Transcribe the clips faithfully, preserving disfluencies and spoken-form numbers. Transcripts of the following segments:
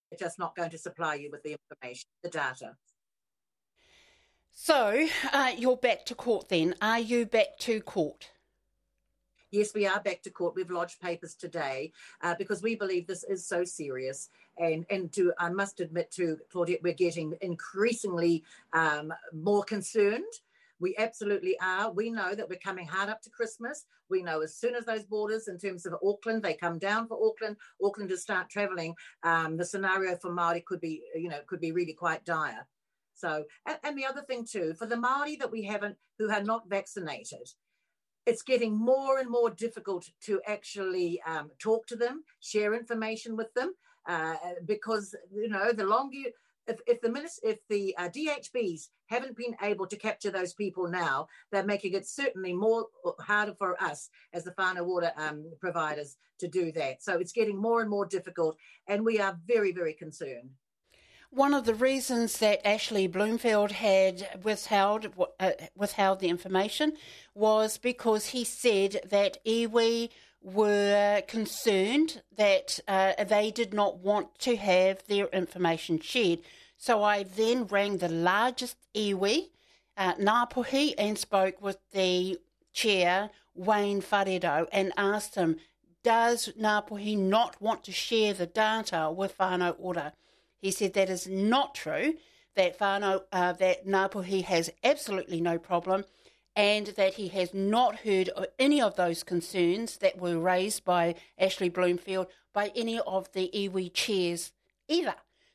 just not going to supply you with the information, the data. So uh, you're back to court then. Are you back to court? Yes, we are back to court. We've lodged papers today uh, because we believe this is so serious. And, and to, I must admit to Claudette, we're getting increasingly um, more concerned. We absolutely are. We know that we're coming hard up to Christmas. We know as soon as those borders, in terms of Auckland, they come down for Auckland, Auckland to start travelling, um, the scenario for Māori could be, you know, could be really quite dire. So, and, and the other thing too, for the Māori that we haven't, who are not vaccinated, it's getting more and more difficult to actually um, talk to them, share information with them, uh, because, you know, the longer you, if, if the minis- if the uh, D H Bs haven't been able to capture those people now, they're making it certainly more harder for us as the whānau ora um, providers to do that. So it's getting more and more difficult, and we are very, very concerned. One of the reasons that Ashley Bloomfield had withheld uh, withheld the information was because he said that iwi were concerned that uh, they did not want to have their information shared. So I then rang the largest iwi, uh, Ngāpuhi, and spoke with the chair, Wayne Wharedo, and asked him, does Ngāpuhi not want to share the data with whānau ora? He said that is not true, that whānau, uh, that Ngāpuhi has absolutely no problem, and that he has not heard any of those concerns that were raised by Ashley Bloomfield by any of the iwi chairs either.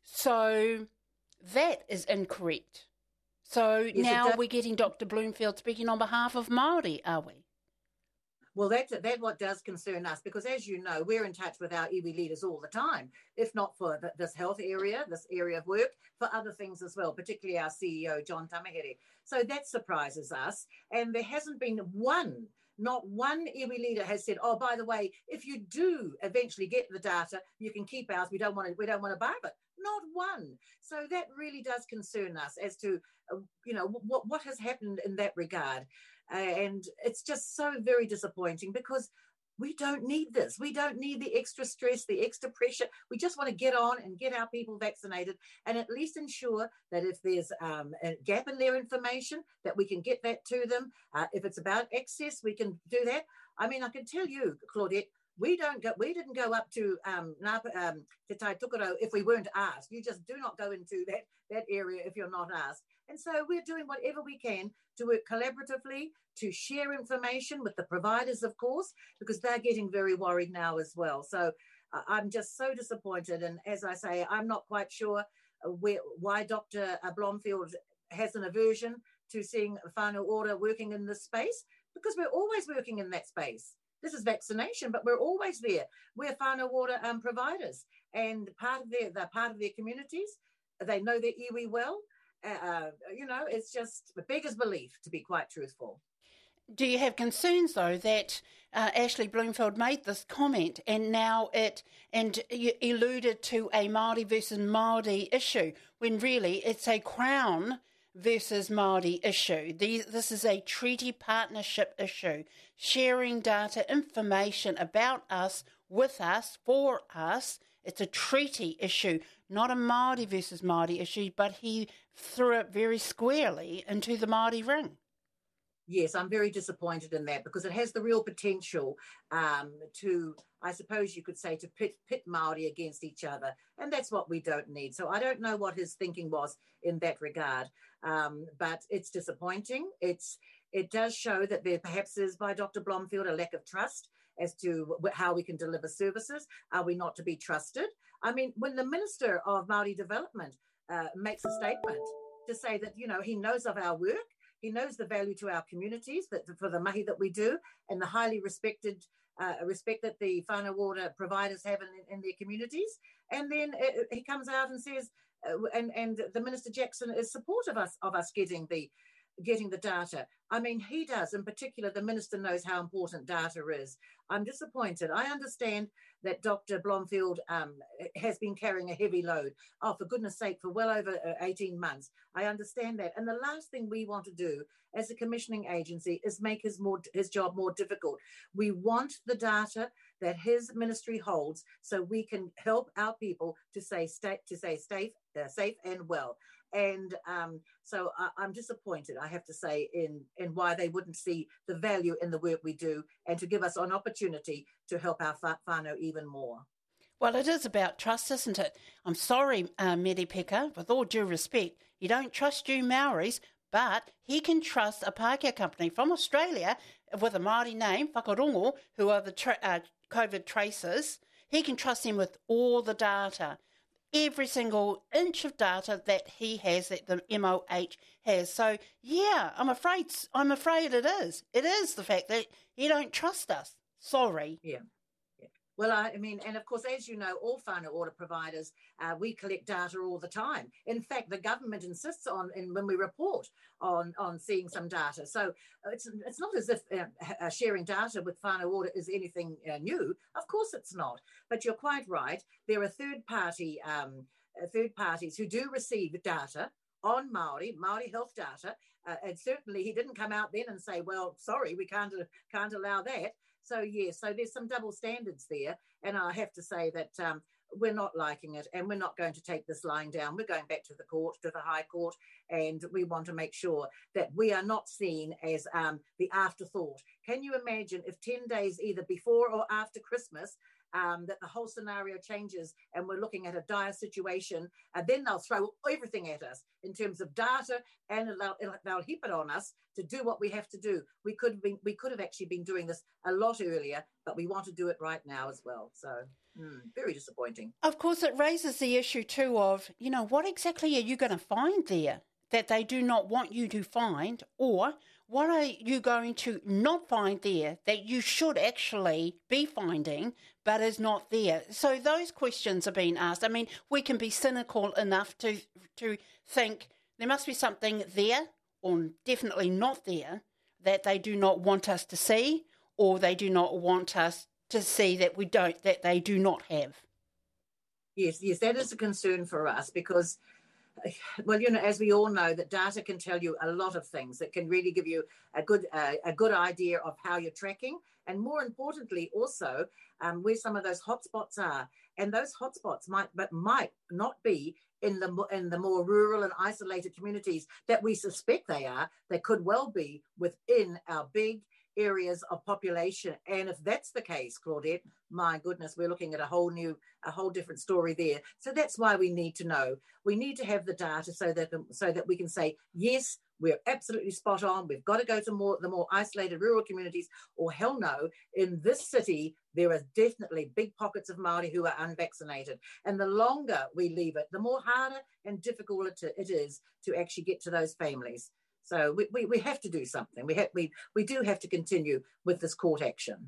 So that is incorrect. So yes, now we're getting Doctor Bloomfield speaking on behalf of Māori, are we? Well, that that what does concern us, because as you know, we're in touch with our iwi leaders all the time, if not for the, this health area, this area of work, for other things as well, particularly our C E O, John Tamahere. So that surprises us. And there hasn't been one, not one iwi leader has said, oh, by the way, if you do eventually get the data, you can keep ours. We don't want to, we don't want to borrow it. Not one. So that really does concern us as to, uh, you know, what, what has happened in that regard. Uh, and it's just so very disappointing, because we don't need this. We don't need the extra stress, the extra pressure. We just want to get on and get our people vaccinated, and at least ensure that if there's um, a gap in their information, that we can get that to them. Uh, if it's about access, we can do that. I mean, I can tell you, Claudette, we don't go. We didn't go up to um, um, Te Tai Tukaro if we weren't asked. You just do not go into that that area if you're not asked. And so we're doing whatever we can to work collaboratively, to share information with the providers, of course, because they're getting very worried now as well. So uh, I'm just so disappointed. And as I say, I'm not quite sure uh, where, why Doctor Blomfield has an aversion to seeing whānau ora working in this space, because we're always working in that space. This is vaccination, but we're always there. We're whānau ora um, providers, and part of their, they're part of their communities. They know their iwi well. Uh, you know, it's just a beggar's belief, to be quite truthful. Do you have concerns, though, that uh, Ashley Bloomfield made this comment and now it, and you alluded to a Māori versus Māori issue, when really it's a Crown versus Māori issue? These, this is a treaty partnership issue, sharing data, information about us, with us, for us. It's a treaty issue, not a Māori versus Māori issue, but he threw it very squarely into the Māori ring. Yes, I'm very disappointed in that, because it has the real potential um, to, I suppose you could say, to pit, pit Māori against each other. And that's what we don't need. So I don't know what his thinking was in that regard. Um, but it's disappointing. It's It does show that there perhaps is, by Doctor Blomfield, a lack of trust as to how we can deliver services. Are we not to be trusted? I mean, when the Minister of Māori Development uh, makes a statement to say that, you know, he knows of our work, he knows the value to our communities, that for the mahi that we do, and the highly respected uh, respect that the whānau ora providers have in, in their communities. And then uh, he comes out and says, uh, and, and the Minister Jackson is supportive of us, of us getting the getting the data. I mean, he does. In particular, the minister knows how important data is. I'm disappointed. I understand that Doctor Blomfield um, has been carrying a heavy load. Oh, for goodness sake, for well over eighteen months. I understand that. And the last thing we want to do as a commissioning agency is make his more his job more difficult. We want the data that his ministry holds so we can help our people to say stay, to say safe, uh, safe and well. And um, so I, I'm disappointed, I have to say, in, in why they wouldn't see the value in the work we do and to give us an opportunity to help our whānau even more. Well, it is about trust, isn't it? I'm sorry, uh, Mary Peka, with all due respect, you don't trust you Maoris, but he can trust a Pākehā company from Australia with a Māori name, Whakarongo, who are the tra- uh, COVID tracers. He can trust them with all the data. Every single inch of data that he has, that the M O H has. So, yeah, I'm afraid I'm afraid it is. It is the fact that you don't trust us. Sorry. Yeah. yeah. Well, I mean, and of course, as you know, all whānau order providers, uh, we collect data all the time. In fact, the government insists on, and when we report on, on seeing some data. So it's it's not as if uh, sharing data with whānau order is anything uh, new. Of course it's not. But you're quite right. There are third-party um, uh, third parties who do receive data on Māori, Māori health data. Uh, and certainly he didn't come out then and say, well, sorry, we can't uh, can't allow that. So, yes, so there's some double standards there. And I have to say that um, we're not liking it and we're not going to take this lying down. We're going back to the court, to the High Court, and we want to make sure that we are not seen as um, the afterthought. Can you imagine if ten days either before or after Christmas Um, that the whole scenario changes and we're looking at a dire situation, and then they'll throw everything at us in terms of data and they'll, they'll heap it on us to do what we have to do. We could have been, we could have actually been doing this a lot earlier, but we want to do it right now as well. So mm, very disappointing. Of course, it raises the issue too of, you know, what exactly are you going to find there that they do not want you to find, or what are you going to not find there that you should actually be finding but is not there? So those questions are being asked. I mean, we can be cynical enough to to think there must be something there or definitely not there that they do not want us to see, or they do not want us to see that we don't, that they do not have. Yes, yes, that is a concern for us because, well, you know, as we all know, that data can tell you a lot of things. It can really give you a good uh, a good idea of how you're tracking, and more importantly, also um, where some of those hotspots are. And those hotspots might, but might not be in the in the more rural and isolated communities that we suspect they are. They could well be within our big areas of population. And if that's the case, Claudette, my goodness, we're looking at a whole new, a whole different story there. So that's why we need to know. We need to have the data so that so that we can say, yes, we're absolutely spot on. We've got to go to more the more isolated rural communities, or hell no, in this city, there are definitely big pockets of Māori who are unvaccinated. And the longer we leave it, the more harder and difficult it, it is to actually get to those families. So we, we, we have to do something. We have we we do have to continue with this court action.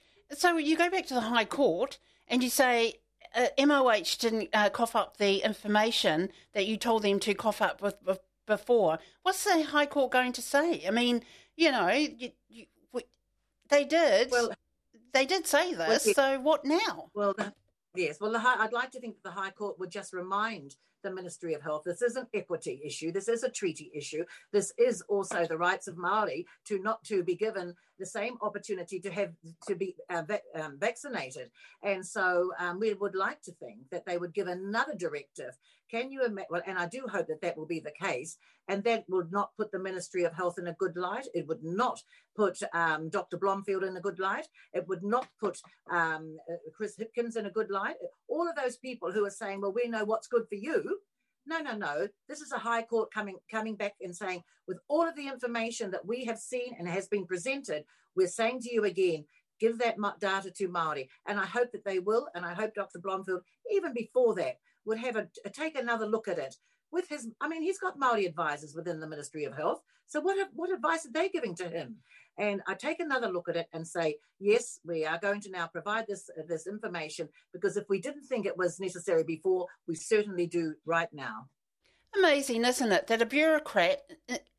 So you go back to the High Court and you say uh, M O H didn't uh, cough up the information that you told them to cough up with, with before. What's the High Court going to say? I mean, you know, you, you, we, they did. Well, they did say this. Well, yes. So what now? Well, the, yes. Well, the high, I'd like to think that the High Court would just remind the Ministry of Health, this is an equity issue, this is a treaty issue, this is also the rights of Māori to not to be given the same opportunity to have to be uh, vac- um, vaccinated. And so um, we would like to think that they would give another directive. Can you imagine? Well, and I do hope that that will be the case, and that would not put the Ministry of Health in a good light. It would not put um, Doctor Blomfield in a good light. It would not put um, uh, Chris Hipkins in a good light. All of those people who are saying, well, we know what's good for you. No, no, no. This is a High Court coming coming back and saying, with all of the information that we have seen and has been presented, we're saying to you again, give that data to Māori. And I hope that they will, and I hope Doctor Blomfield, even before that, would have a, a take another look at it. With his, I mean, he's got Māori advisors within the Ministry of Health. So what what advice are they giving to him? And I take another look at it and say, yes, we are going to now provide this uh, this information, because if we didn't think it was necessary before, we certainly do right now. Amazing, isn't it, that a bureaucrat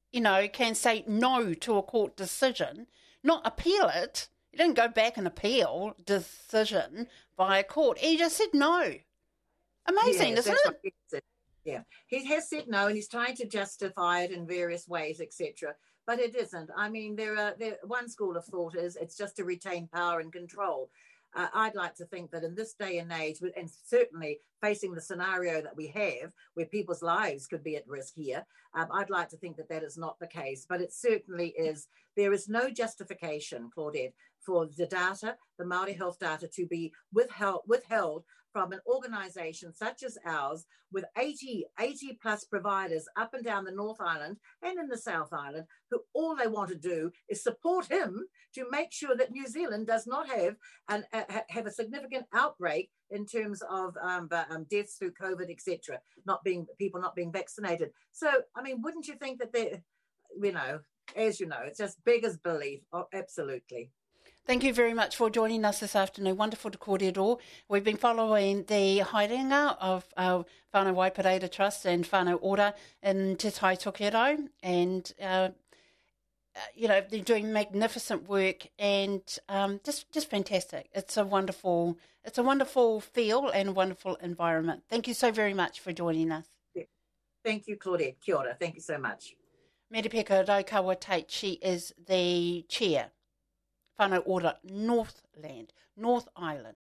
you know, can say no to a court decision, not appeal it. He didn't go back and appeal decision by a court. He just said no. Amazing, Yes, isn't that's it? what he said. Yeah, he has said no, and he's trying to justify it in various ways, et cetera. But it isn't. I mean, there are there. One school of thought is it's just to retain power and control. Uh, I'd like to think that in this day and age, and certainly facing the scenario that we have, where people's lives could be at risk here, um, I'd like to think that that is not the case. But it certainly is. There is no justification, Claudette, for the data, the Māori health data, to be withheld, withheld from an organisation such as ours, with eighty, eighty plus providers up and down the North Island and in the South Island, who all they want to do is support him to make sure that New Zealand does not have an, uh, have a significant outbreak in terms of um, um, deaths through COVID, et cetera, not being people not being vaccinated. So, I mean, wouldn't you think that they, you know, as you know, it's just beggars belief. Oh, absolutely. Thank you very much for joining us this afternoon. Wonderful to kōrero. We've been following the haerenga of uh, Whānau Waipareira Trust and Whānau Ora in Te Tai Tokerau, and uh, you know, they're doing magnificent work and um, just just fantastic. It's a wonderful, it's a wonderful feel and a wonderful environment. Thank you so very much for joining us. Thank you, Claudette. Kia ora. Thank you so much. Meripeka Raukawa Tate, she is the chair, Whānau Ora Northland, North Island.